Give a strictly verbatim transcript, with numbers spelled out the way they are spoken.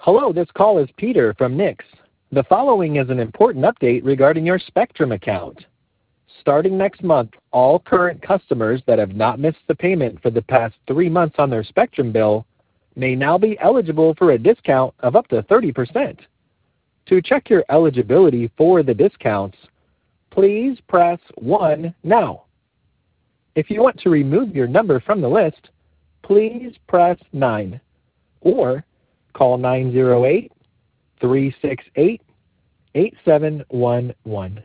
Hello, this call is Peter from N I C S. The following is an important update regarding your Spectrum account. Starting next month, all current customers that have not missed the payment for the past three months on their Spectrum bill may now be eligible for a discount of up to thirty percent. To check your eligibility for the discounts, please press one now. If you want to remove your number from the list, please press nine or call nine zero eight, three six eight, eight seven one one.